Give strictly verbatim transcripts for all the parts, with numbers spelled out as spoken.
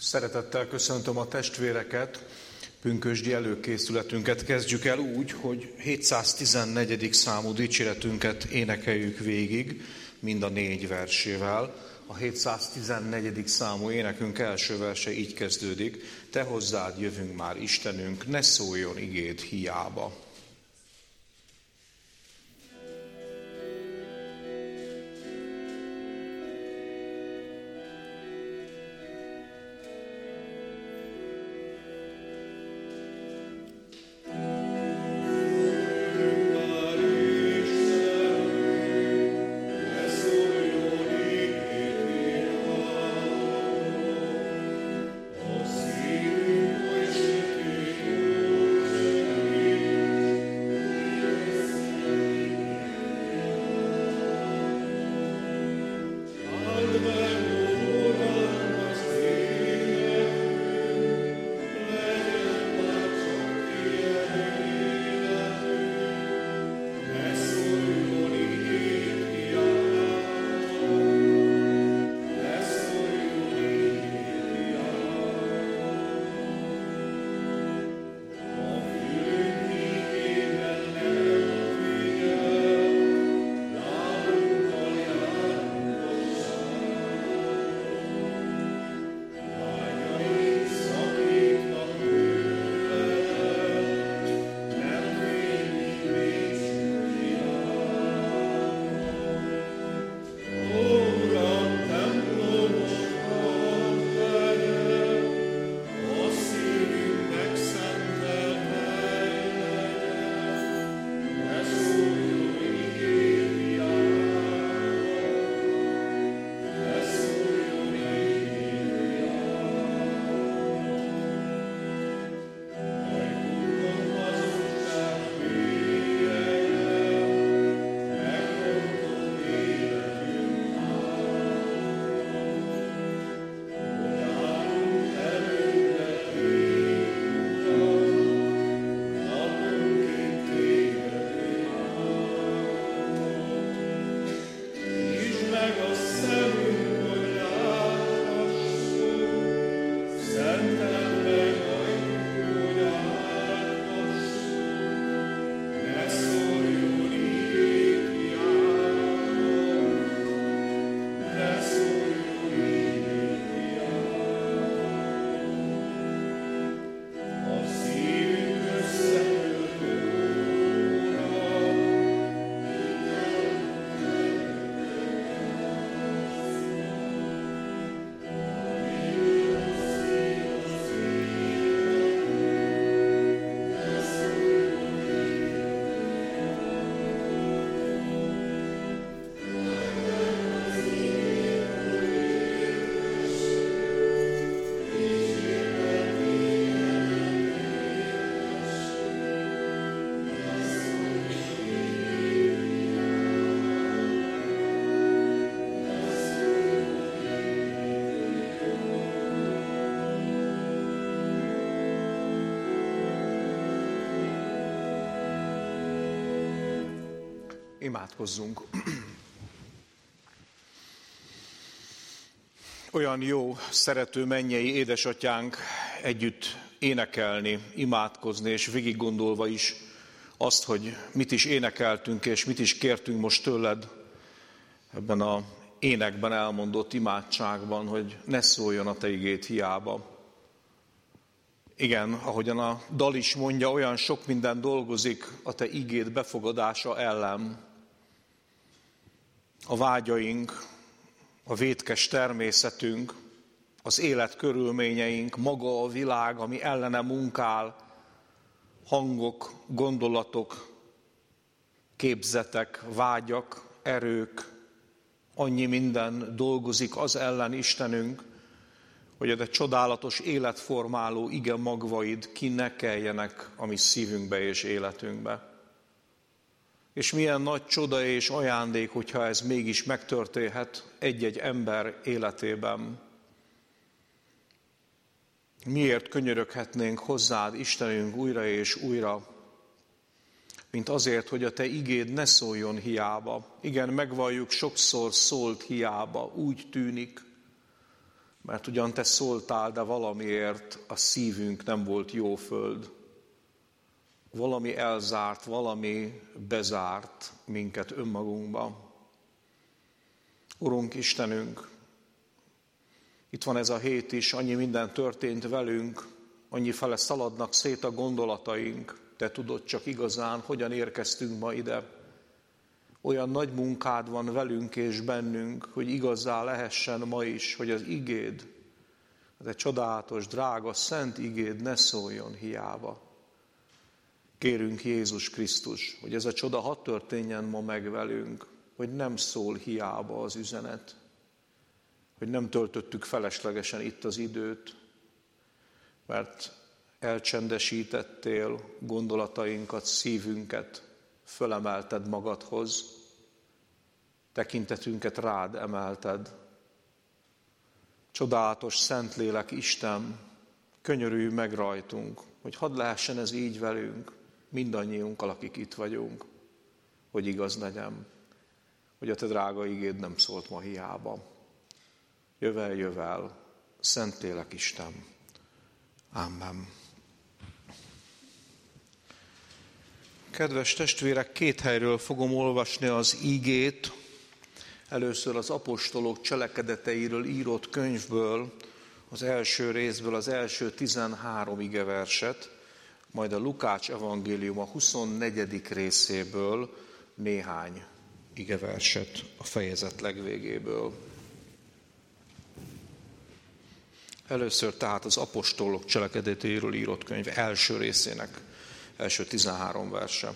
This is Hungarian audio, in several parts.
Szeretettel köszöntöm a testvéreket, pünkösdi előkészületünket kezdjük el úgy, hogy hétszáztizennegyedik számú dicséretünket énekeljük végig, mind a négy versével. A hétszáztizennegyedik számú énekünk első verse így kezdődik: Te hozzád jövünk már, Istenünk, ne szóljon igéd hiába. Imádkozzunk. Olyan jó, szerető mennyei édesatyánk együtt énekelni, imádkozni, és végig gondolva is azt, hogy mit is énekeltünk, és mit is kértünk most tőled ebben az énekben elmondott imádságban, hogy ne szóljon a te igéd hiába. Igen, ahogyan a dal is mondja, olyan sok minden dolgozik a te igéd befogadása ellen. A vágyaink, a vétkes természetünk, az életkörülményeink, maga a világ, ami ellene munkál, hangok, gondolatok, képzetek, vágyak, erők, annyi minden dolgozik az ellen, Istenünk, hogy a te csodálatos életformáló ige magvaid ki ne keljenek a mi szívünkbe és életünkbe. És milyen nagy csoda és ajándék, hogyha ez mégis megtörténhet egy-egy ember életében. Miért könyöröghetnénk hozzád, Istenünk, újra és újra, mint azért, hogy a te igéd ne szóljon hiába. Igen, megvalljuk, sokszor szólt hiába, úgy tűnik, Mert ugyan te szóltál, de valamiért a szívünk nem volt jó föld. Valami elzárt, valami bezárt minket önmagunkba. Urunk, Istenünk, itt van ez a hét is, annyi minden történt velünk, annyi fele szaladnak szét a gondolataink. Te tudod csak igazán, hogyan érkeztünk ma ide. Olyan nagy munkád van velünk és bennünk, hogy igazzá lehessen ma is, hogy az igéd, az egy csodálatos, drága, szent igéd ne szóljon hiába. Kérünk Jézus Krisztus, hogy ez a csoda hadd történjen ma meg velünk, hogy nem szól hiába az üzenet, hogy nem töltöttük feleslegesen itt az időt, mert elcsendesítettél gondolatainkat, szívünket, fölemelted magadhoz, tekintetünket rád emelted. Csodálatos Szentlélek Isten, könyörülj meg rajtunk, hogy hadd lehessen ez így velünk, mindannyiunkkal, akik itt vagyunk, hogy igaz legyen, hogy a te drága igéd nem szólt ma hiába. Jövel, jövel, Szentlélek Isten. Amen. Kedves testvérek, két helyről fogom olvasni az ígét. Először az apostolok cselekedeteiről írott könyvből, az első részből az első tizenhárom igeverset, majd a Lukács evangélium a huszonnegyedik részéből néhány igeverset a fejezet legvégéből. Először tehát az apostolok cselekedeteiről írott könyv első részének első tizenhárom verse.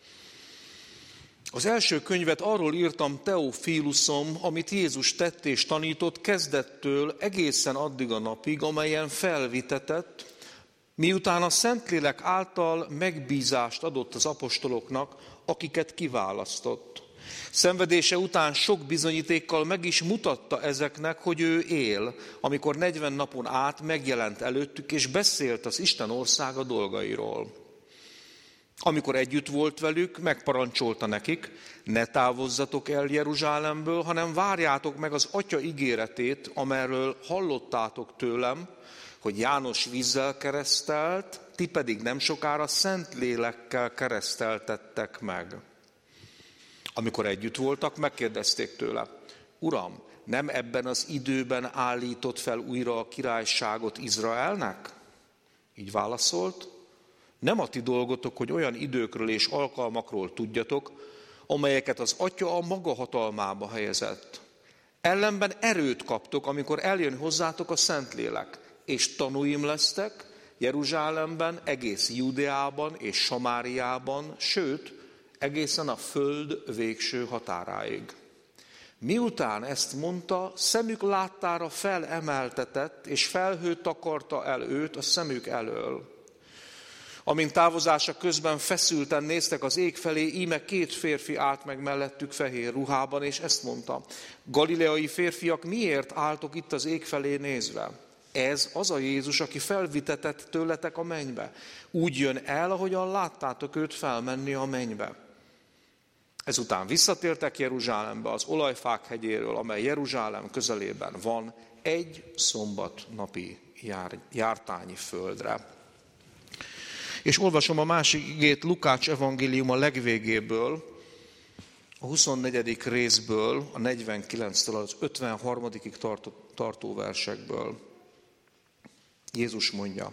Az első könyvet arról írtam, Teofilusom, amit Jézus tett és tanított kezdettől egészen addig a napig, amelyen felvitetett, miután a Szentlélek által megbízást adott az apostoloknak, akiket kiválasztott. Szenvedése után sok bizonyítékkal meg is mutatta ezeknek, hogy ő él, amikor negyven napon át megjelent előttük, és beszélt az Isten országa dolgairól. Amikor együtt volt velük, megparancsolta nekik, ne távozzatok el Jeruzsálemből, hanem várjátok meg az Atya ígéretét, amerről hallottátok tőlem, hogy János vízzel keresztelt, ti pedig nem sokára szent lélekkel kereszteltettek meg. Amikor együtt voltak, megkérdezték tőle, Uram, nem ebben az időben állított fel újra a királyságot Izraelnek? Így válaszolt, nem a ti dolgotok, hogy olyan időkről és alkalmakról tudjatok, amelyeket az Atya a maga hatalmába helyezett. Ellenben erőt kaptok, amikor eljön hozzátok a Szentlélek, és tanúim lesztek Jeruzsálemben, egész Judeában és Samáriában, sőt, egészen a föld végső határáig. Miután ezt mondta, szemük láttára felemeltetett, és felhő takarta el őt a szemük elől. Amint távozása közben feszülten néztek az ég felé, íme két férfi állt meg mellettük fehér ruhában, és ezt mondta, galileai férfiak, miért álltok itt az ég felé nézve? Ez az a Jézus, aki felvitetett tőletek a mennybe. Úgy jön el, ahogyan láttátok őt felmenni a mennybe. Ezután visszatértek Jeruzsálembe, az Olajfák hegyéről, amely Jeruzsálem közelében van, egy szombat napi jár, jártányi földre. És olvasom a másik igét Lukács evangélium a legvégéből, a huszonnegyedik részből, a negyvenkilenctől az ötvenharmadikig tartó, tartó versekből. Jézus mondja,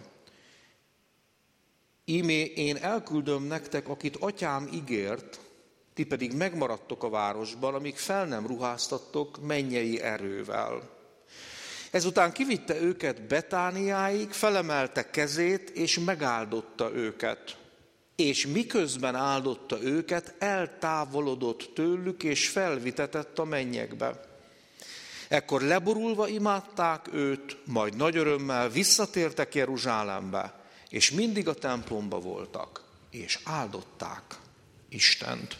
ímé én elküldöm nektek, akit atyám ígért, ti pedig megmaradtok a városban, amíg fel nem ruháztattok mennyei erővel. Ezután kivitte őket Betániáig, felemelte kezét, és megáldotta őket. És miközben áldotta őket, eltávolodott tőlük, és felvitetett a mennyekbe. Ekkor leborulva imádták őt, majd nagy örömmel visszatértek Jeruzsálembe, és mindig a templomba voltak, és áldották Istent.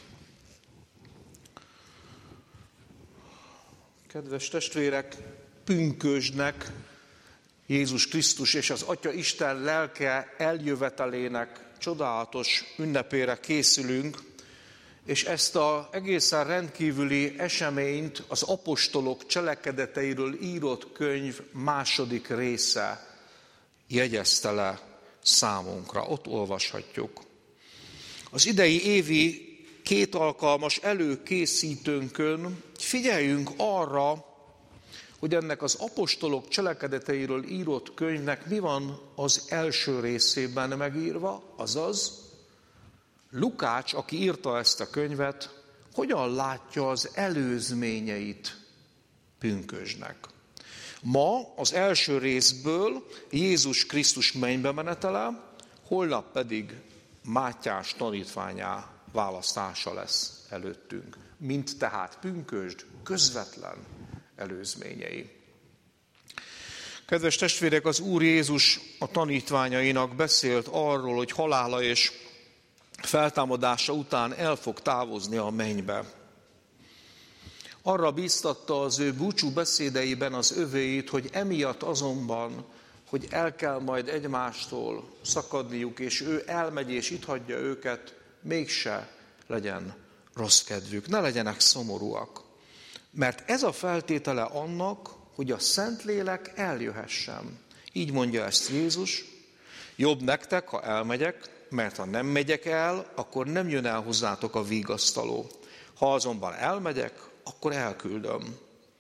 Kedves testvérek, pünkösdnek, Jézus Krisztus és az Atya Isten lelke eljövetelének csodálatos ünnepére készülünk, és ezt az egészen rendkívüli eseményt az apostolok cselekedeteiről írott könyv második része jegyezte le számunkra. Ott olvashatjuk. Az idei évi két alkalmas előkészítőnkön figyeljünk arra, hogy ennek az apostolok cselekedeteiről írott könyvnek mi van az első részében megírva, azaz Lukács, aki írta ezt a könyvet, hogyan látja az előzményeit pünkösdnek. Ma az első részből Jézus Krisztus mennybe menetele, holnap pedig Mátyás tanítványá választása lesz előttünk, mint tehát pünkösd közvetlen előzményei. Kedves testvérek, az Úr Jézus a tanítványainak beszélt arról, hogy halála és feltámadása után el fog távozni a mennybe. Arra bíztatta az ő búcsú beszédeiben az övéit, hogy emiatt azonban, hogy el kell majd egymástól szakadniuk, és ő elmegy és itt hagyja őket, mégse legyen rossz kedvük, ne legyenek szomorúak. Mert ez a feltétele annak, hogy a Szentlélek eljöhessen. Így mondja ezt Jézus, jobb nektek, ha elmegyek, mert ha nem megyek el, akkor nem jön el hozzátok a vigasztaló. Ha azonban elmegyek, akkor elküldöm.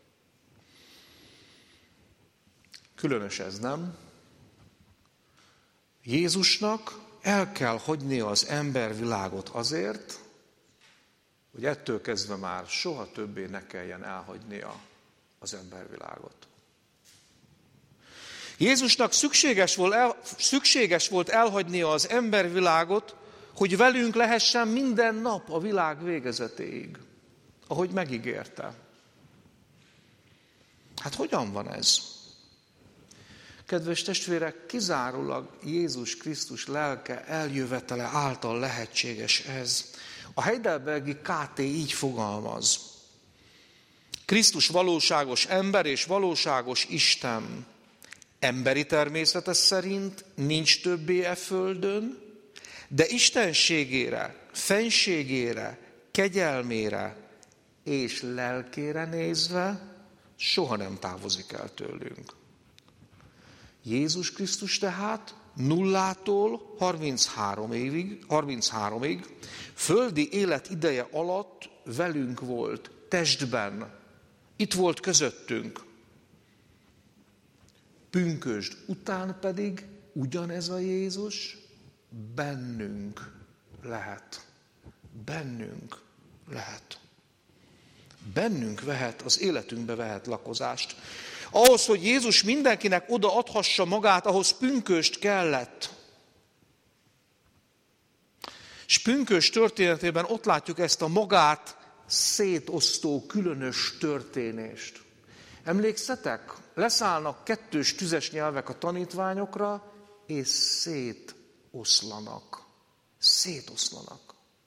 Különös ez, nem? Jézusnak el kell hagynia az embervilágot azért, hogy ettől kezdve már soha többé ne kelljen elhagynia az embervilágot. Jézusnak szükséges volt, el, szükséges volt elhagynia az embervilágot, hogy velünk lehessen minden nap a világ végezetéig, ahogy megígérte. Hát hogyan van ez? Kedves testvérek, kizárólag Jézus Krisztus lelke eljövetele által lehetséges ez. A Heidelbergi ká té így fogalmaz. Krisztus valóságos ember és valóságos Isten. Emberi természete szerint nincs többé e földön, de istenségére, fenségére, kegyelmére és lelkére nézve soha nem távozik el tőlünk. Jézus Krisztus tehát nullától harminchárom évig, harminchárom-ig földi élet ideje alatt velünk volt, testben, itt volt közöttünk. Pünkösd után pedig ugyanez a Jézus bennünk lehet. Bennünk lehet. Bennünk vehet, az életünkbe vehet lakozást. Ahhoz, hogy Jézus mindenkinek odaadhassa magát, ahhoz pünkösd kellett. És pünkösd történetében ott látjuk ezt a magát szétosztó különös történést. Emlékszetek? Leszállnak kettős tüzes nyelvek a tanítványokra, és szétoszlanak. Szétoszlanak.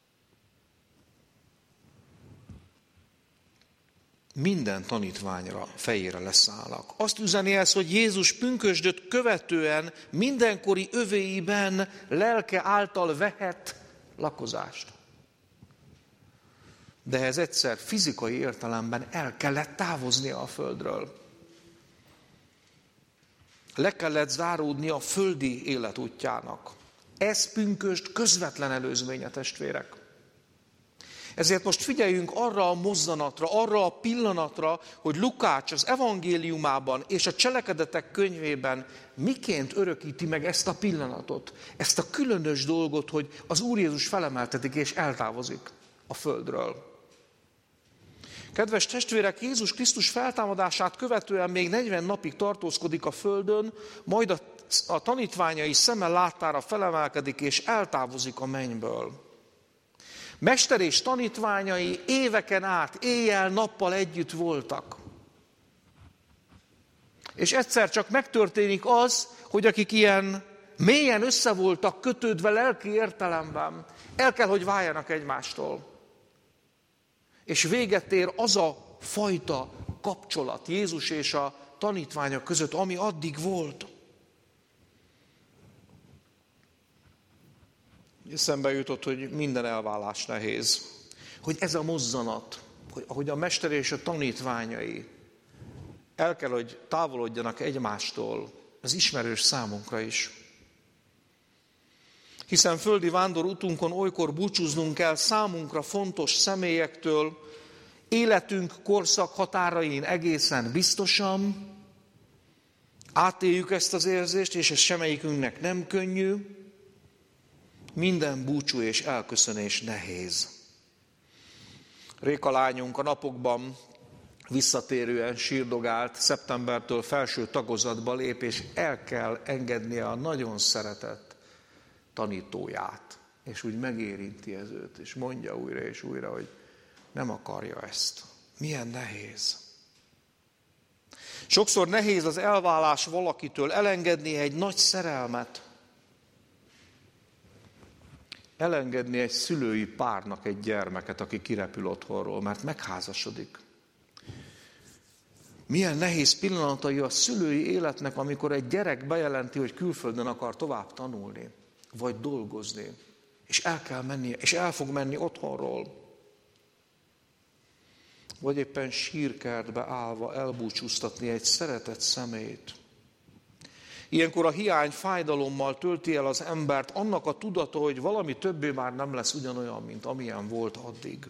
Minden tanítványra fejére leszállnak. Azt üzeni ez, hogy Jézus pünkösdöt követően mindenkori övéiben lelke által vehet lakozást. De ez egyszer fizikai értelemben el kellett távoznia a földről. Le kellett záródnia a földi életútjának. Ez pünkösd közvetlen előzménye, testvérek. Ezért most figyeljünk arra a mozzanatra, arra a pillanatra, hogy Lukács az evangéliumában és a cselekedetek könyvében miként örökíti meg ezt a pillanatot, ezt a különös dolgot, hogy az Úr Jézus felemeltetik és eltávozik a földről. Kedves testvérek, Jézus Krisztus feltámadását követően még negyven napig tartózkodik a földön, majd a, a tanítványai szeme láttára felemelkedik és eltávozik a mennyből. Mester és tanítványai éveken át, éjjel-nappal együtt voltak. És egyszer csak megtörténik az, hogy akik ilyen mélyen össze voltak kötődve lelki értelemben, el kell, hogy váljanak egymástól. És véget ér az a fajta kapcsolat Jézus és a tanítványok között, ami addig volt. Eszembe jutott, hogy minden elválás nehéz. hogy ez a mozzanat, hogy ahogy a mester és a tanítványai el kell, hogy távolodjanak egymástól, ez ismerős számunkra is. Hiszen földi vándor utunkon olykor búcsúznunk kell számunkra fontos személyektől, életünk korszak határain egészen biztosan, átéljük ezt az érzést, és ez semmelyikünknek nem könnyű, minden búcsú és elköszönés nehéz. Réka lányunk a napokban visszatérően sírdogált, szeptembertől felső tagozatba lép, és el kell engednie a nagyon szeretett tanítóját. És úgy megérinti ez őt, és mondja újra és újra, hogy nem akarja ezt. Milyen nehéz. Sokszor nehéz az elválás valakitől, elengedni egy nagy szerelmet. Elengedni egy szülői párnak egy gyermeket, aki kirepül otthonról, mert megházasodik. Milyen nehéz pillanatai a szülői életnek, amikor egy gyerek bejelenti, hogy külföldön akar tovább tanulni, vagy dolgozni, és el kell mennie, és el fog menni otthonról. Vagy éppen sírkertbe állva elbúcsúztatni egy szeretett személyt. Ilyenkor a hiány fájdalommal tölti el az embert, annak a tudata, hogy valami többé már nem lesz ugyanolyan, mint amilyen volt addig.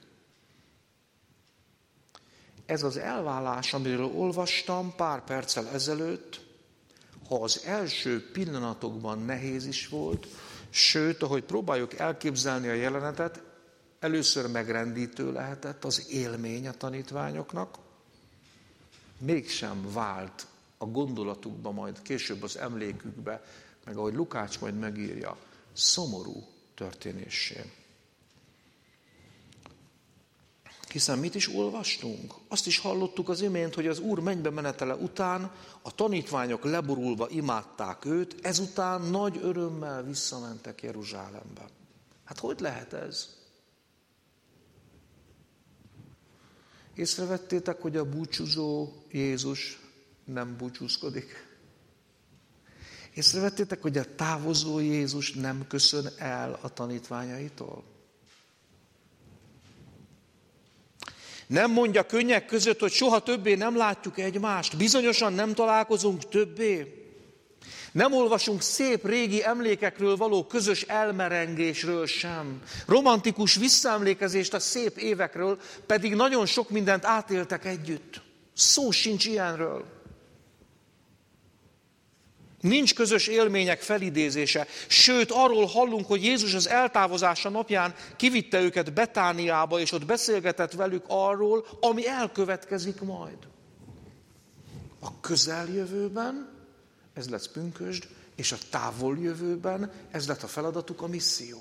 Ez az elválás, amiről olvastam pár perccel ezelőtt, ha az első pillanatokban nehéz is volt, sőt, ahogy próbáljuk elképzelni a jelenetet, először megrendítő lehetett az élmény a tanítványoknak, mégsem vált a gondolatukba, majd később az emlékükbe, meg ahogy Lukács majd megírja, szomorú történéssé. Hiszen mit is olvastunk? Azt is hallottuk az imént, hogy az Úr mennybe menetele után a tanítványok leborulva imádták őt, ezután nagy örömmel visszamentek Jeruzsálembe. Hát hogy lehet ez? Észrevettétek, hogy a búcsúzó Jézus nem búcsúzkodik? Észrevettétek, hogy a távozó Jézus nem köszön el a tanítványaitól? Nem mondja könnyek között, hogy soha többé nem látjuk egymást, bizonyosan nem találkozunk többé. Nem olvasunk szép régi emlékekről való közös elmerengésről sem. Romantikus visszaemlékezést a szép évekről, pedig nagyon sok mindent átéltek együtt. Szó sincs ilyenről. Nincs közös élmények felidézése, sőt arról hallunk, hogy Jézus az eltávozása napján kivitte őket Betániába, és ott beszélgetett velük arról, ami elkövetkezik majd. A közeljövőben ez lesz pünkösd, és a távoljövőben ez lett a feladatuk, a misszió.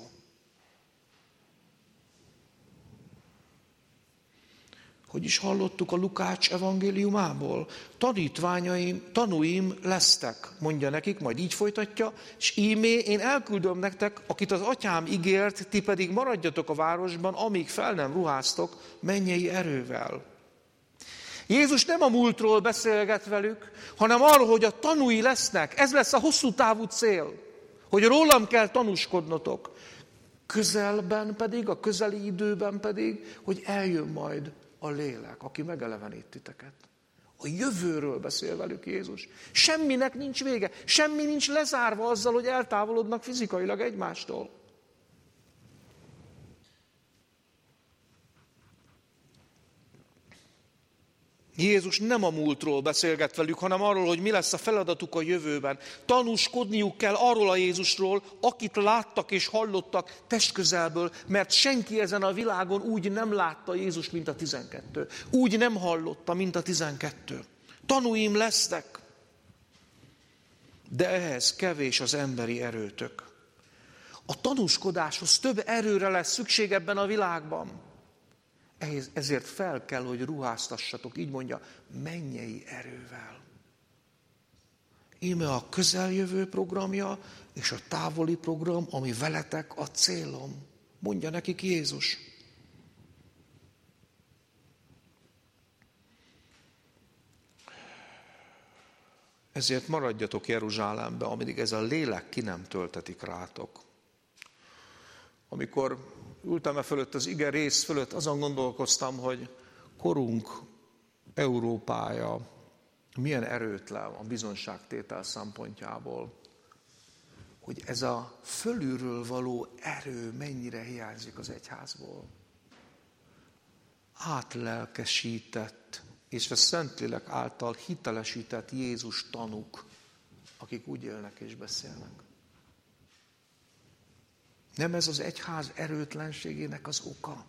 Hogy is hallottuk a Lukács evangéliumából? Tanítványaim, tanúim lesztek, mondja nekik, majd így folytatja, és ímé én elküldöm nektek, akit az atyám ígért, ti pedig maradjatok a városban, amíg fel nem ruháztok mennyei erővel. Jézus nem a múltról beszélget velük, hanem arról, hogy a tanúi lesznek. Ez lesz a hosszú távú cél, hogy rólam kell tanúskodnotok. Közelben pedig, a közeli időben pedig, hogy eljön majd a lélek, aki megelevenít titeket. A jövőről beszél velük Jézus. Semminek nincs vége, semmi nincs lezárva azzal, hogy eltávolodnak fizikailag egymástól. Jézus nem a múltról beszélget velük, hanem arról, hogy mi lesz a feladatuk a jövőben. Tanúskodniuk kell arról a Jézusról, akit láttak és hallottak testközelből, mert senki ezen a világon úgy nem látta Jézust, mint a tizenkettő. Úgy nem hallotta, mint a tizenkettő. Tanúim lesznek. De ehhez kevés az emberi erőtök. A tanúskodáshoz több erőre lesz szükség ebben a világban. Ezért fel kell, hogy ruháztassatok, így mondja, mennyei erővel. Íme a közeljövő programja és a távoli program, ami veletek a célom, mondja nekik Jézus. Ezért maradjatok Jeruzsálembe, amíg ez a lélek ki nem töltetik rátok. Amikor ültem e fölött, az ige rész fölött, azon gondolkoztam, hogy korunk Európája milyen erőtlen a bizonságtétel szempontjából, hogy ez a fölülről való erő mennyire hiányzik az egyházból. Átlelkesített és a Szentlélek által hitelesített Jézus tanúk, akik úgy élnek és beszélnek. Nem ez az egyház erőtlenségének az oka?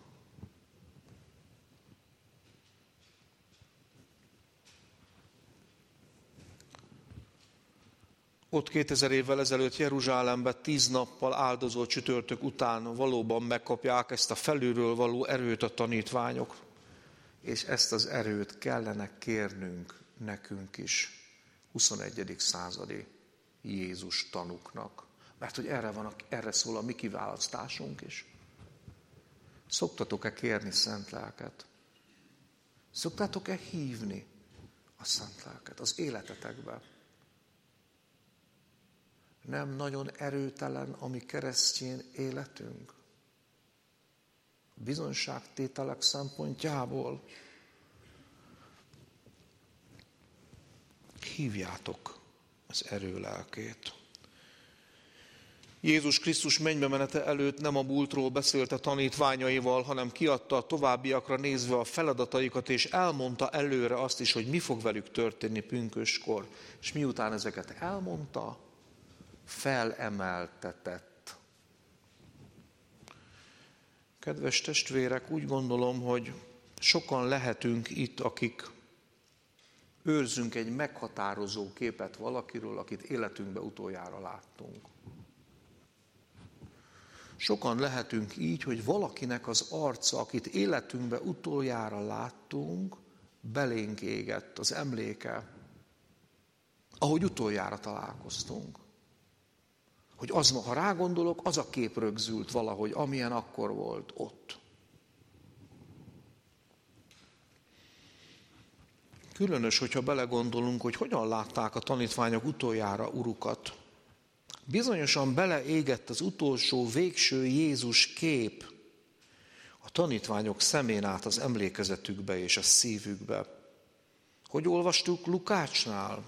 Ott kétezer évvel ezelőtt Jeruzsálemben tíz nappal áldozó csütörtök után valóban megkapják ezt a felülről való erőt a tanítványok, és ezt az erőt kellene kérnünk nekünk is, huszonegyedik századi Jézus tanúknak. Mert hogy erre, van, erre szól a mi kiválasztásunk is. Szoktatok-e kérni szent lelket? Szoktátok-e hívni a szent lelket az életetekbe? Nem nagyon erőtelen a mi keresztény életünk? Bizonságtételek szempontjából hívjátok az erő lelkét. Jézus Krisztus mennybe menete előtt nem a múltról beszélt a tanítványaival, hanem kiadta a továbbiakra nézve a feladataikat, és elmondta előre azt is, hogy mi fog velük történni pünköstkor. És miután ezeket elmondta, felemeltetett. Kedves testvérek, úgy gondolom, hogy sokan lehetünk itt, akik őrzünk egy meghatározó képet valakiről, akit életünkbe utoljára láttunk. Sokan lehetünk így, hogy valakinek az arca, akit életünkbe utoljára láttunk, belénk égett az emléke, ahogy utoljára találkoztunk. Hogy az, ha rágondolok, az a kép rögzült valahogy, amilyen akkor volt ott. Különös, hogyha belegondolunk, hogy hogyan látták a tanítványok utoljára urukat. Bizonyosan beleégett az utolsó, végső Jézus kép a tanítványok szemén át az emlékezetükbe és a szívükbe. Hogy olvastuk Lukácsnál?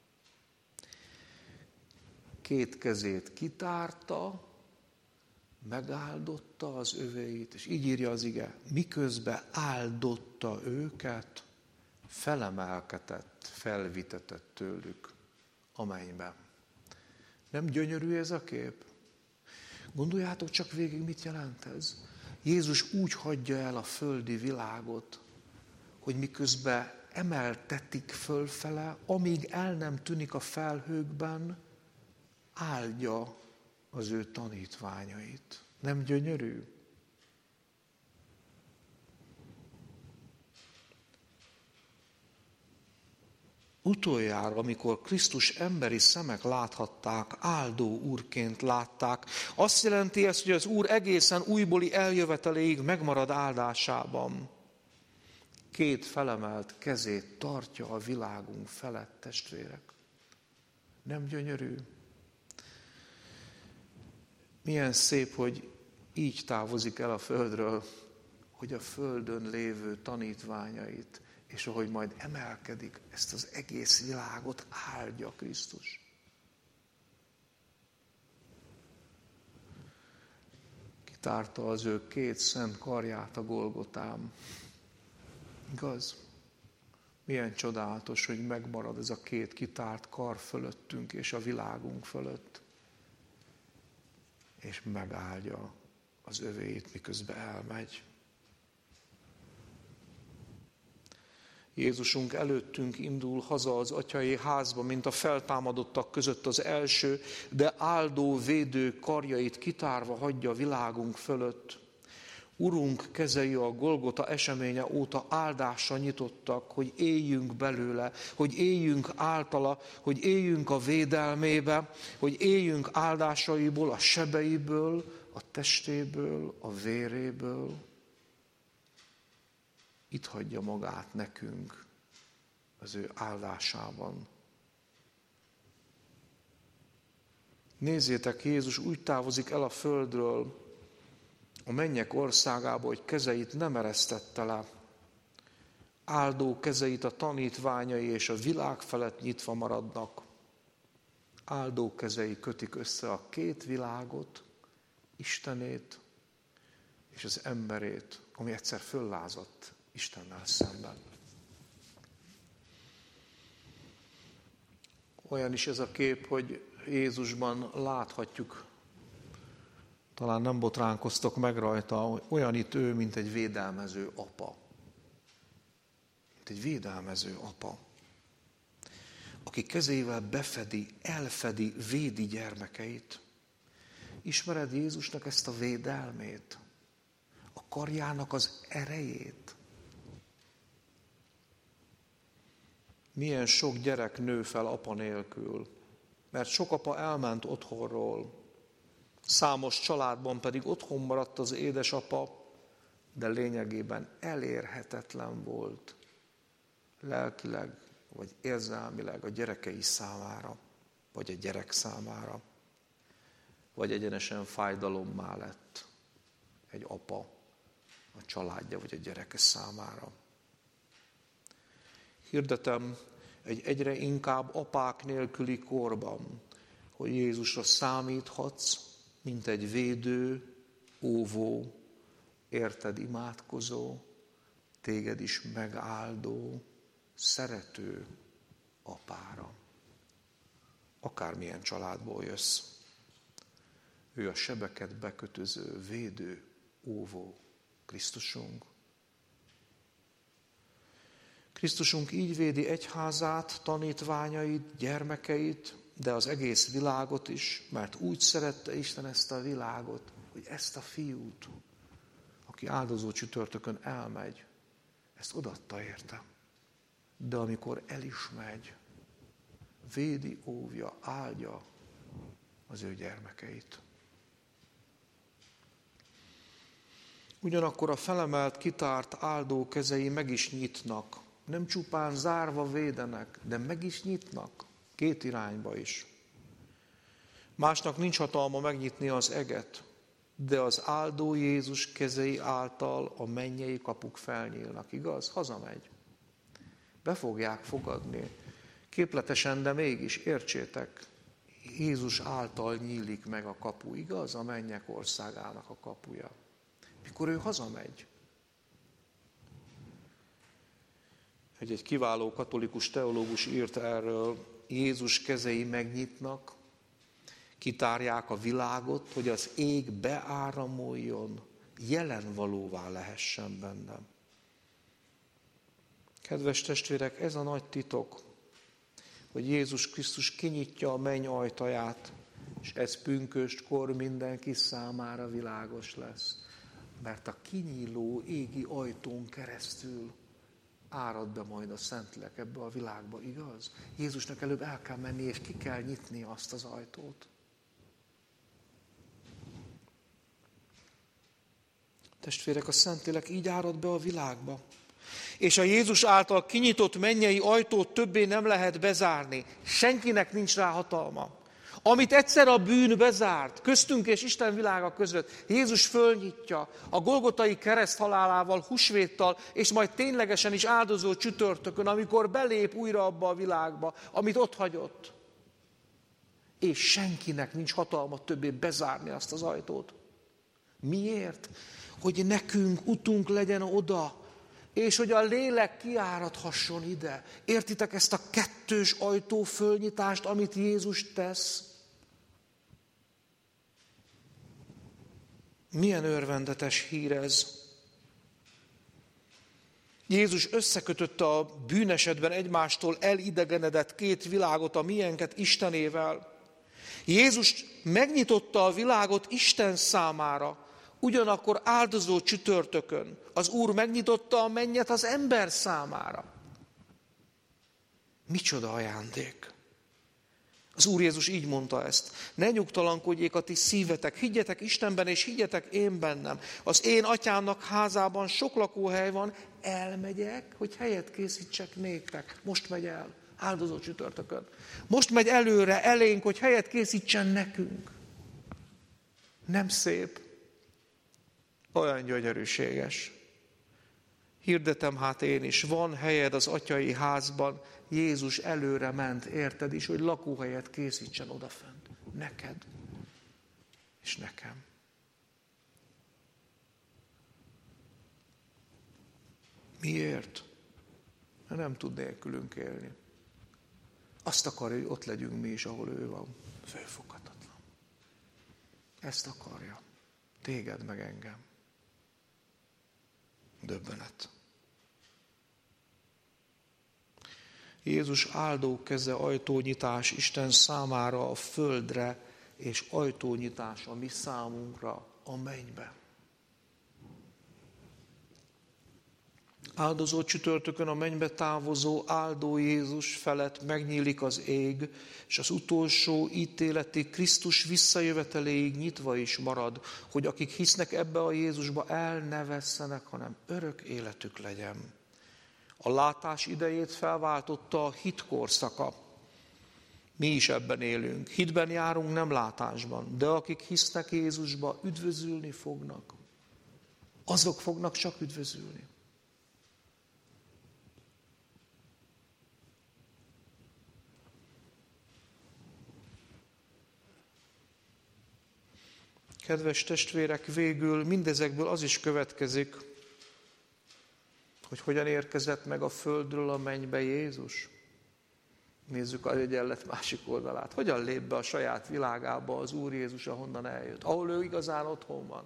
Két kezét kitárta, megáldotta az övéit, és így írja az ige, miközben áldotta őket, felemelkedett, felvitetett tőlük a mennybe. Nem gyönyörű ez a kép? Gondoljátok csak végig, mit jelent ez? Jézus úgy hagyja el a földi világot, hogy miközben emeltetik fölfele, amíg el nem tűnik a felhőkben, áldja az ő tanítványait. Nem gyönyörű? Utoljára, amikor Krisztus emberi szemek láthatták, áldó úrként látták, azt jelenti ez, hogy az Úr egészen újbóli eljöveteléig megmarad áldásában. Két felemelt kezét tartja a világunk felett, testvérek. Nem gyönyörű? Milyen szép, hogy így távozik el a földről, hogy a földön lévő tanítványait, és ahogy majd emelkedik, ezt az egész világot áldja Krisztus. Kitárta az ő két szent karját a Golgotán. Igaz? Milyen csodálatos, hogy megmarad ez a két kitárt kar fölöttünk és a világunk fölött. És megáldja az övéit, miközben elmegy. Jézusunk előttünk indul haza az atyai házba, mint a feltámadottak között az első, de áldó, védő karjait kitárva hagyja a világunk fölött. Urunk kezei a Golgota eseménye óta áldásra nyitottak, hogy éljünk belőle, hogy éljünk általa, hogy éljünk a védelmébe, hogy éljünk áldásaiból, a sebeiből, a testéből, a véréből. Itt hagyja magát nekünk az ő áldásában. Nézzétek, Jézus úgy távozik el a földről, a mennyek országába, hogy kezeit nem eresztette le. Áldó kezeit a tanítványai és a világ felett nyitva maradnak. Áldó kezei kötik össze a két világot, Istenét és az emberét, ami egyszer föllázadt Istennel szemben. Olyan is ez a kép, hogy Jézusban láthatjuk, talán nem botránkoztok meg rajta, hogy olyan itt ő, mint egy védelmező apa. Mint egy védelmező apa, aki kezével befedi, elfedi, védi gyermekeit. Ismered Jézusnak ezt a védelmét? A karjának az erejét? Milyen sok gyerek nő fel apa nélkül, mert sok apa elment otthonról, számos családban pedig otthon maradt az édesapa, de lényegében elérhetetlen volt lelkileg, vagy érzelmileg a gyerekei számára, vagy a gyerek számára, vagy egyenesen fájdalommá lett egy apa a családja, vagy a gyereke számára. Hirdetem egy egyre inkább apák nélküli korban, hogy Jézusra számíthatsz, mint egy védő, óvó, érted imádkozó, téged is megáldó, szerető apára. Akármilyen családból jössz. Ő a sebeket bekötöző, védő, óvó Krisztusunk. Krisztusunk így védi egyházát, tanítványait, gyermekeit, de az egész világot is, mert úgy szerette Isten ezt a világot, hogy ezt a fiút, aki áldozó csütörtökön elmegy, ezt odaadta érte. De amikor el is megy, védi, óvja, áldja az ő gyermekeit. Ugyanakkor a felemelt, kitárt áldó kezei meg is nyitnak. Nem csupán zárva védenek, de meg is nyitnak. Két irányba is. Másnak nincs hatalma megnyitni az eget, de az áldó Jézus kezei által a mennyei kapuk felnyílnak, igaz? Hazamegy. Be fogják fogadni. Képletesen, de mégis, értsétek, Jézus által nyílik meg a kapu, igaz? A mennyek országának a kapuja. Mikor ő hazamegy. Egy, egy kiváló katolikus teológus írt erről, Jézus kezei megnyitnak, kitárják a világot, hogy az ég beáramoljon, jelen valóvá lehessen bennem. Kedves testvérek, ez a nagy titok, hogy Jézus Krisztus kinyitja a menny ajtaját, és ez pünköstkor mindenki számára világos lesz. Mert a kinyíló égi ajtón keresztül árad be majd a Szentlélek ebbe a világba, igaz? Jézusnak előbb el kell menni, és ki kell nyitni azt az ajtót. Testvérek, a Szentlélek így árad be a világba. És a Jézus által kinyitott mennyei ajtót többé nem lehet bezárni. Senkinek nincs rá hatalma. Amit egyszer a bűn bezárt, köztünk és Isten világa között, Jézus fölnyitja a golgotai kereszt halálával, húsvéttal, és majd ténylegesen is áldozó csütörtökön, amikor belép újra abba a világba, amit ott hagyott. És senkinek nincs hatalma többé bezárni azt az ajtót. Miért? Hogy nekünk utunk legyen oda, és hogy a lélek kiáradhasson ide. Értitek ezt a kettős ajtó fölnyitást, amit Jézus tesz? Milyen örvendetes hír ez? Jézus összekötötte a bűnesetben egymástól elidegenedett két világot, a miénket Istenével. Jézus megnyitotta a világot Isten számára, ugyanakkor áldozó csütörtökön az Úr megnyitotta a mennyet az ember számára. Micsoda ajándék! Az Úr Jézus így mondta ezt. Ne nyugtalankodjék a ti szívetek, higgyetek Istenben és higgyetek én bennem. Az én atyámnak házában sok lakóhely van, elmegyek, hogy helyet készítsek néktek. Most megy el, áldozó csütörtökön. Most megy előre, elénk, hogy helyet készítsen nekünk. Nem szép? Olyan gyönyörűséges. Hirdetem hát én is, van helyed az atyai házban, Jézus előre ment, érted is, hogy lakóhelyet készítsen odafent. Neked és nekem. Miért? Mert nem tud nélkülünk élni. Azt akarja, hogy ott legyünk mi is, ahol ő van. Fölfoghatatlan. Ezt akarja. Téged meg engem. Döbbenet. Jézus áldó keze ajtónyitás Isten számára a földre, és ajtónyitás a mi számunkra a mennybe. Áldozó csütörtökön a mennybe távozó áldó Jézus felett megnyílik az ég, és az utolsó ítéleti Krisztus visszajöveteléig nyitva is marad, hogy akik hisznek ebbe a Jézusba, el ne vesszenek, hanem örök életük legyen. A látás idejét felváltotta a hit korszaka. Mi is ebben élünk. Hitben járunk, nem látásban. De akik hisznek Jézusba, üdvözülni fognak. Azok fognak csak üdvözülni. Kedves testvérek, végül mindezekből az is következik, hogy hogyan érkezett meg a földről a mennybe Jézus. Nézzük az egyenlet másik oldalát. Hogyan lép be a saját világába az Úr Jézus, ahonnan eljött? Ahol ő igazán otthon van.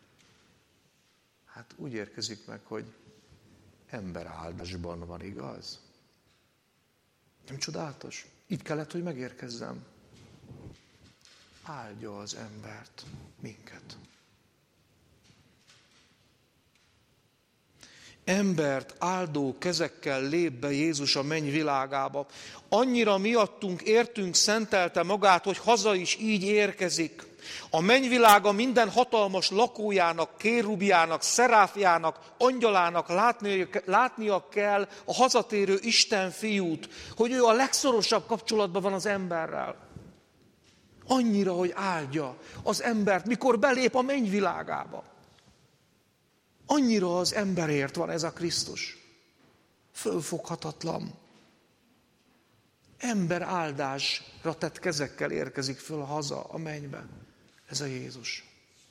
Hát úgy érkezik meg, hogy emberáldásban van, igaz? Nem csodálatos? Így kellett, hogy megérkezzem. Áldja az embert, minket. Embert áldó kezekkel lép be Jézus a menny világába. Annyira miattunk értünk szentelte magát, hogy haza is így érkezik. A mennyvilága minden hatalmas lakójának, kérubjának, szeráfjának, angyalának látnia, látnia kell a hazatérő Isten fiút, hogy ő a legszorosabb kapcsolatban van az emberrel. Annyira, hogy áldja az embert, mikor belép a mennyvilágába. Annyira az emberért van ez a Krisztus. Fölfoghatatlan. Ember áldásra tett kezekkel érkezik föl haza a mennybe. Ez a Jézus.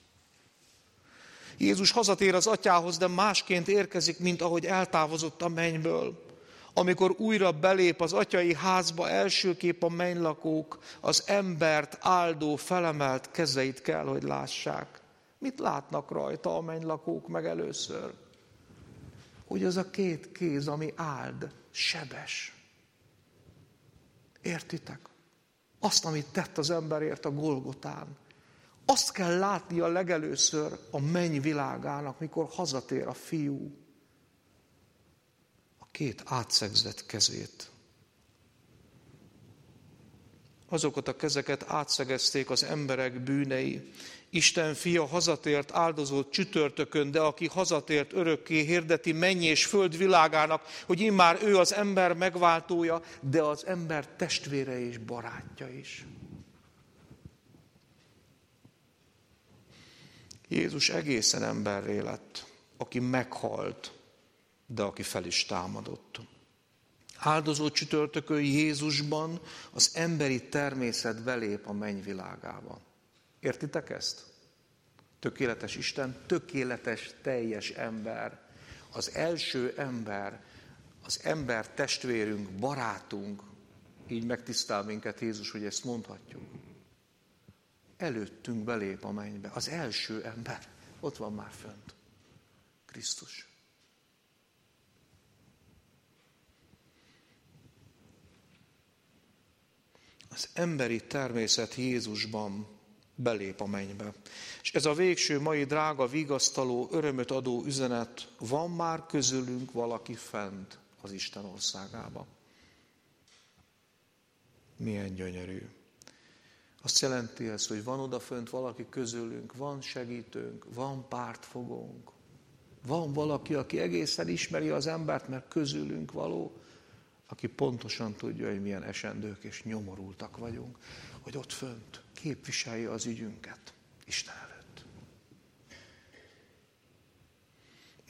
Jézus hazatér az atyához, de másként érkezik, mint ahogy eltávozott a mennyből. Amikor újra belép az atyai házba, elsőképp a mennylakók az embert áldó felemelt kezeit kell, hogy lássák. Mit látnak rajta a mennylakók meg először? Hogy az a két kéz, ami áld, sebes. Értitek? Azt, amit tett az emberért a Golgotán. Azt kell látnia legelőször a menny világának, mikor hazatér a fiú. A két átszegzett kezét. Azokat a kezeket átszegezték az emberek bűnei. Isten fia hazatért áldozott csütörtökön, de aki hazatért örökké hirdeti menny és föld világának, hogy immár ő az ember megváltója, de az ember testvére és barátja is. Jézus egészen emberré lett, aki meghalt, de aki fel is támadott. Áldozó csütörtökön Jézusban az emberi természet belép a mennyvilágába. Értitek ezt? Tökéletes Isten, tökéletes, teljes ember. Az első ember, az ember testvérünk, barátunk, így megtisztál minket Jézus, hogy ezt mondhatjuk. Előttünk belép a mennybe. Az első ember, ott van már fönt. Krisztus. Az emberi természet Jézusban belép a mennybe. És ez a végső mai drága, vigasztaló, örömöt adó üzenet, van már közülünk valaki fent az Isten országába. Milyen gyönyörű. Azt jelenti ez, hogy van odafönt valaki közülünk, van segítőnk, van pártfogónk. Van valaki, aki egészen ismeri az embert, mert közülünk való, aki pontosan tudja, hogy milyen esendők és nyomorultak vagyunk, hogy ott fönt képviselje az ügyünket Isten előtt.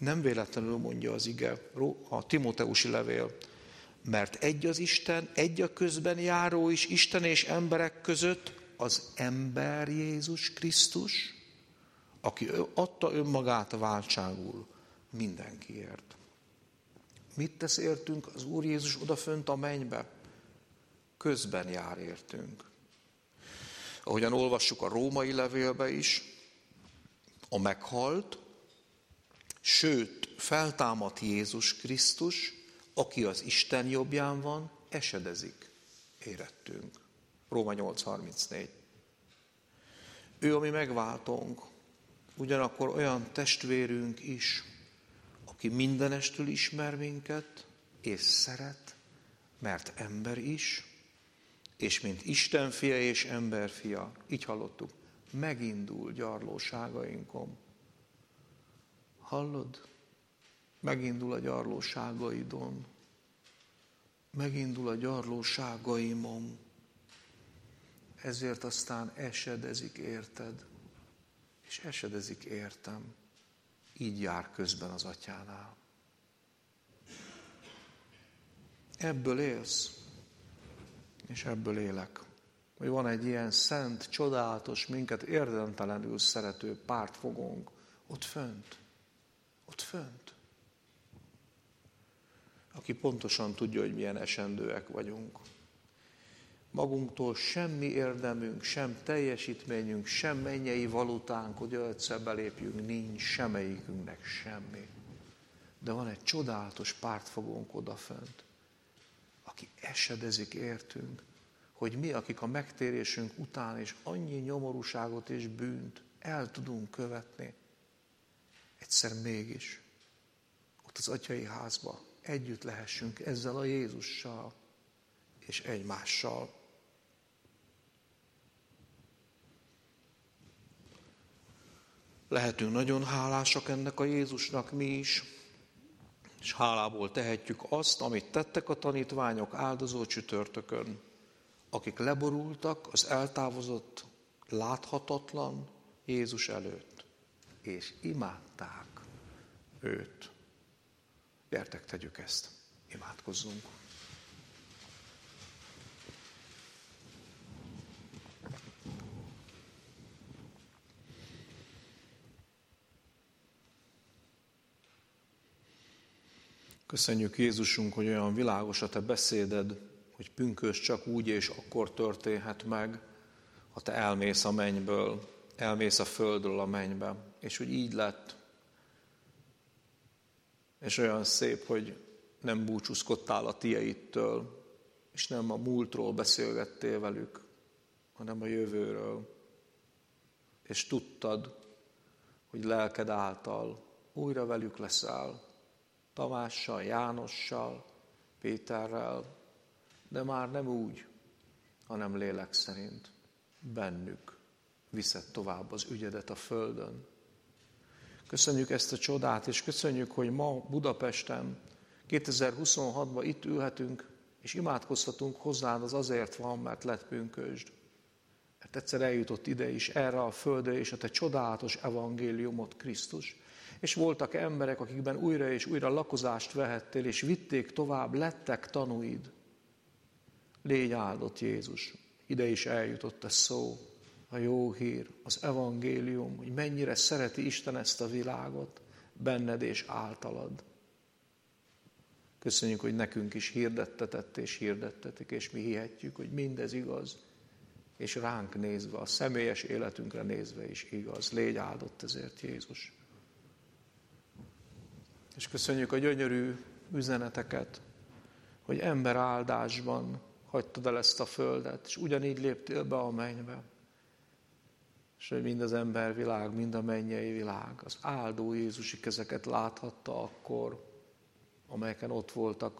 Nem véletlenül mondja az ige, a Timóteusi levél, mert egy az Isten, egy a közben járó is Isten és emberek között, az ember Jézus Krisztus, aki adta önmagát váltságul mindenkiért. Mit tesz értünk az Úr Jézus odafönt a mennybe? Közben jár értünk. Ahogyan olvassuk a római levélbe is, a meghalt, sőt, feltámadt Jézus Krisztus, aki az Isten jobbján van, esedezik érettünk. Róma nyolc harmincnégy. Ő a mi megváltónk, ugyanakkor olyan testvérünk is, aki mindenestől ismer minket, és szeret, mert ember is, és mint Isten fia és ember fia, így hallottuk, megindul gyarlóságainkon. Hallod? Megindul a gyarlóságaidon. Megindul a gyarlóságaimon. Ezért aztán esedezik érted, és esedezik értem. Így jár közben az atyánál. Ebből élsz, és ebből élek. Hogy van egy ilyen szent, csodálatos, minket érdemtelenül szerető pártfogónk ott fönt. Ott fönt. Aki pontosan tudja, hogy milyen esendőek vagyunk. Magunktól semmi érdemünk, sem teljesítményünk, sem mennyei valutánk, hogy egyszer belépjünk, nincs semmelyikünknek semmi. De van egy csodálatos pártfogónk odafönt, aki esedezik értünk, hogy mi, akik a megtérésünk után is annyi nyomorúságot és bűnt el tudunk követni, egyszer mégis ott az atyai házba együtt lehessünk ezzel a Jézussal és egymással. Lehetünk nagyon hálásak ennek a Jézusnak mi is, és hálából tehetjük azt, amit tettek a tanítványok áldozó csütörtökön, akik leborultak az eltávozott, láthatatlan Jézus előtt, és imádták őt. Gyertek, tegyük ezt, imádkozzunk. Köszönjük, Jézusunk, hogy olyan világos a te beszéded, hogy pünkös csak úgy és akkor történhet meg, ha te elmész a mennyből, elmész a földről a mennybe, és hogy így lett. És olyan szép, hogy nem búcsúzkodtál a tieidtől, és nem a múltról beszélgettél velük, hanem a jövőről. És tudtad, hogy lelked által újra velük leszel, Tamással, Jánossal, Péterrel, de már nem úgy, hanem lélek szerint. Bennük viszed tovább az ügyedet a földön. Köszönjük ezt a csodát, és köszönjük, hogy ma Budapesten, kétezer-huszonhatban itt ülhetünk, és imádkozhatunk hozzád, az azért van, mert lett pünkösd. Mert egyszer eljutott ide is, erre a földre, és a te csodálatos evangéliumot, Krisztus. És voltak emberek, akikben újra és újra lakozást vehettél, és vitték tovább, lettek tanúid. Légy áldott, Jézus. Ide is eljutott a szó, a jó hír, az evangélium, hogy mennyire szereti Isten ezt a világot, benned és általad. Köszönjük, hogy nekünk is hirdettetett és hirdettetik, és mi hihetjük, hogy mindez igaz, és ránk nézve, a személyes életünkre nézve is igaz. Légy áldott ezért, Jézus. És köszönjük a gyönyörű üzeneteket, hogy ember áldásban hagytad el ezt a földet, és ugyanígy léptél be a mennybe. És hogy mind az embervilág, mind a mennyei világ az áldó Jézusi kezeket láthatta akkor, amelyeken ott voltak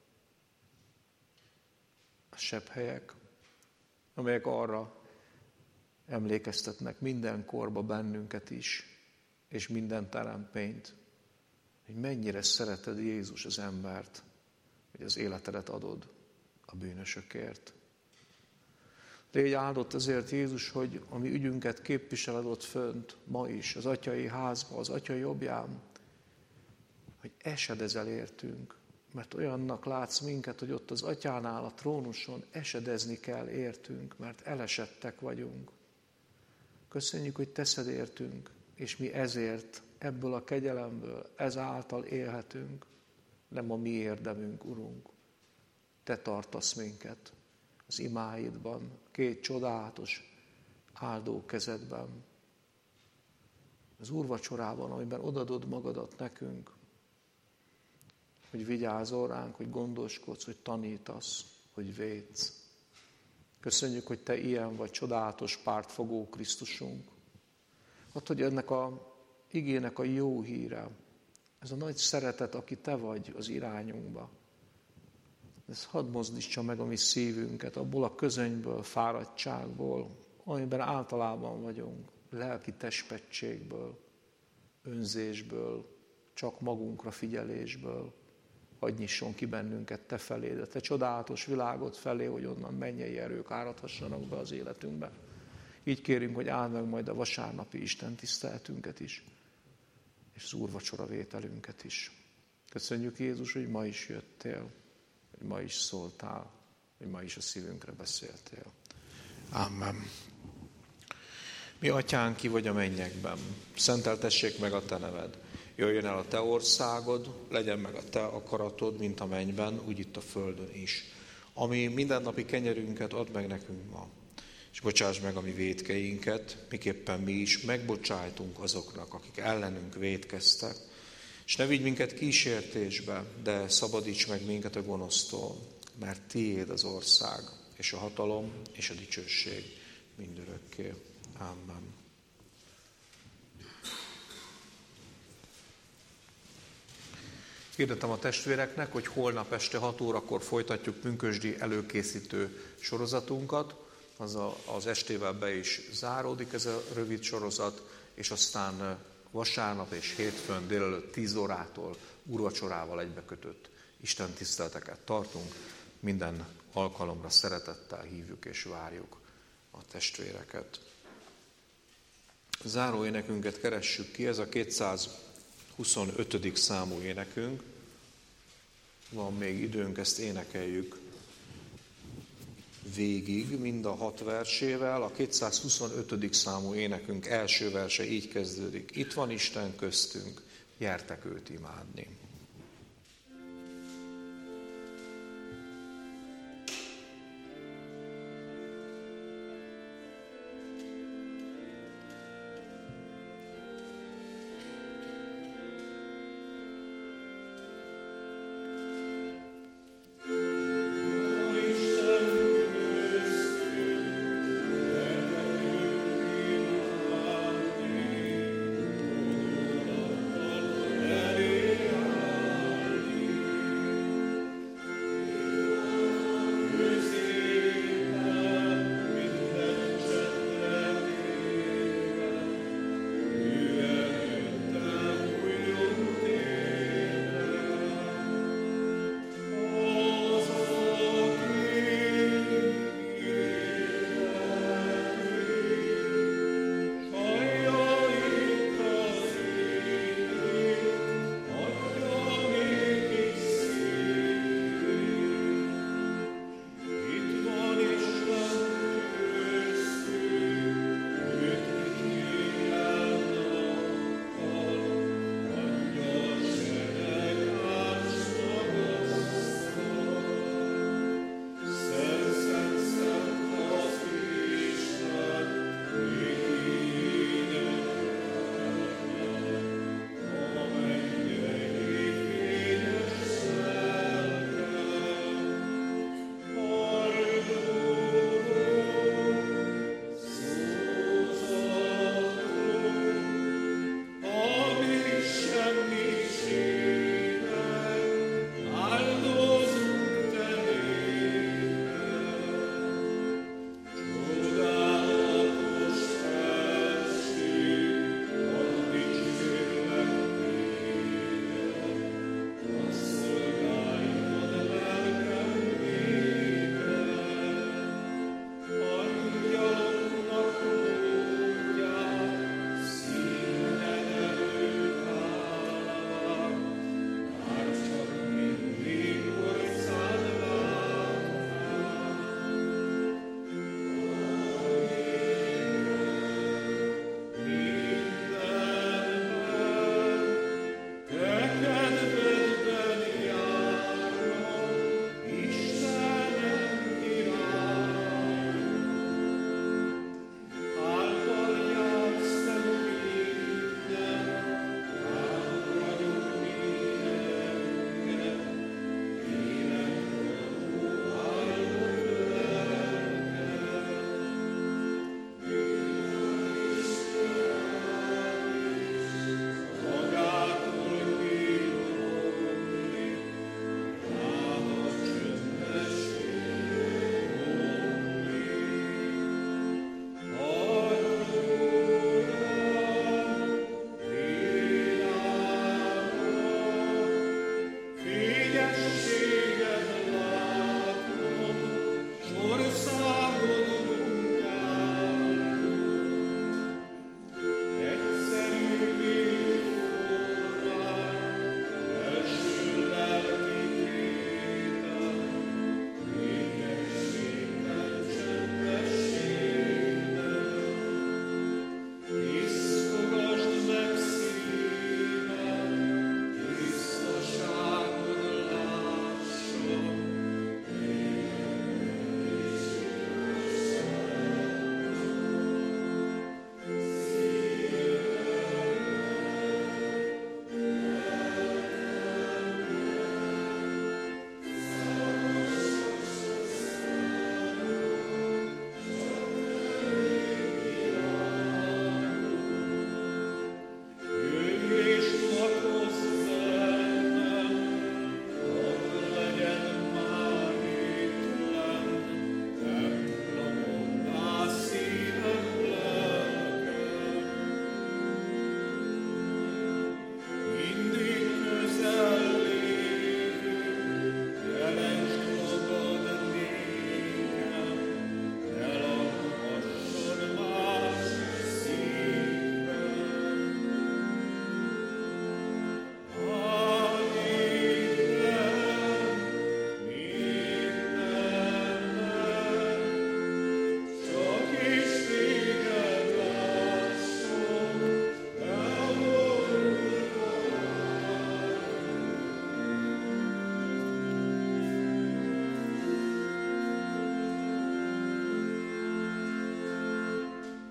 a sebhelyek, amelyek arra emlékeztetnek minden korba bennünket is, és minden teremtményt, hogy mennyire szereted, Jézus, az embert, hogy az életedet adod a bűnösökért. Légy áldott azért, Jézus, hogy a mi ügyünket képviseled ott fönt, ma is, az atyai házba, az atya jobbján, hogy esedezel értünk, mert olyannak látsz minket, hogy ott az Atyánál a trónuson esedezni kell értünk, mert elesettek vagyunk. Köszönjük, hogy teszed értünk, és mi ezért ebből a kegyelemből, ezáltal élhetünk, nem a mi érdemünk, Urunk. Te tartasz minket az imáidban, két csodálatos áldó kezedben, az úrvacsorában, amiben odadod magadat nekünk, hogy vigyázol ránk, hogy gondoskodsz, hogy tanítasz, hogy védsz. Köszönjük, hogy Te ilyen vagy, csodálatos pártfogó Krisztusunk. Hadd, hogy ennek a igének a jó híre, ez a nagy szeretet, aki Te vagy az irányunkba, ez hadd mozdítsa meg a mi szívünket abból a közönyből, fáradtságból, amiben általában vagyunk, lelki testpettségből, önzésből, csak magunkra figyelésből. Hadd nyisson ki bennünket Te felé, de Te csodálatos világot felé, hogy onnan mennyei erők áradhassanak be az életünkbe. Így kérünk, hogy áld meg majd a vasárnapi Isten tiszteletünket is, és az úrvacsora vételünket is. Köszönjük, Jézus, hogy ma is jöttél, hogy ma is szóltál, hogy ma is a szívünkre beszéltél. Amen. Mi Atyánk, ki vagy a mennyekben, szenteltessék meg a Te neved. Jöjjön el a Te országod, legyen meg a Te akaratod, mint a mennyben, úgy itt a földön is. Ami mindennapi kenyerünket add meg nekünk ma, és bocsáss meg a mi vétkeinket, miképpen mi is megbocsájtunk azoknak, akik ellenünk vétkeztek. És ne vigy minket kísértésbe, de szabadíts meg minket a gonosztól, mert Tiéd az ország, és a hatalom, és a dicsőség mindörökké. Amen. Hirdetem a testvéreknek, hogy holnap este hat órakor folytatjuk pünkösdi előkészítő sorozatunkat. Az a, az estével be is záródik ez a rövid sorozat, és aztán vasárnap és hétfőn délelőtt tíz órától úrvacsorával egybekötött Isten tiszteleteket tartunk. Minden alkalomra szeretettel hívjuk és várjuk a testvéreket. Záró énekünket keressük ki, ez a kétszázhuszonötödik számú énekünk. Van még időnk, ezt énekeljük végig, mind a hat versével. A kétszázhuszonötödik számú énekünk első verse így kezdődik. Itt van Isten köztünk, gyertek őt imádni. Maria.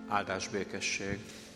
áldás békesség.